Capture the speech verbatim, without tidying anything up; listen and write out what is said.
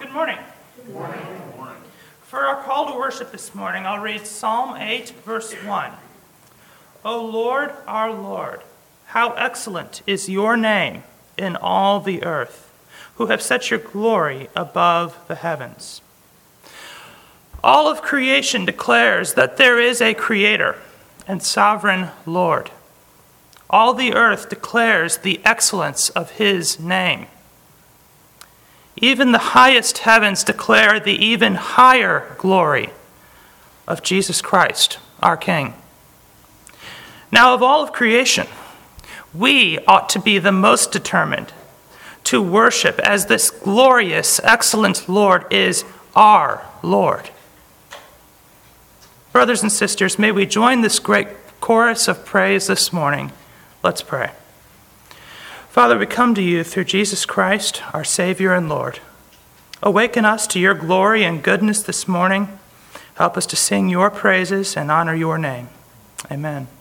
Good morning. Good morning. For our call to worship this morning, I'll read Psalm eight, verse one. O Lord, our Lord, how excellent is your name in all the earth, who have set your glory above the heavens. All of creation declares that there is a Creator and sovereign Lord. All the earth declares the excellence of his name. Even the highest heavens declare the even higher glory of Jesus Christ, our King. Now, of all of creation, we ought to be the most determined to worship as this glorious, excellent Lord is our Lord. Brothers and sisters, may we join this great chorus of praise this morning. Let's pray. Father, we come to you through Jesus Christ, our Savior and Lord. Awaken us to your glory and goodness this morning. Help us to sing your praises and honor your name. Amen.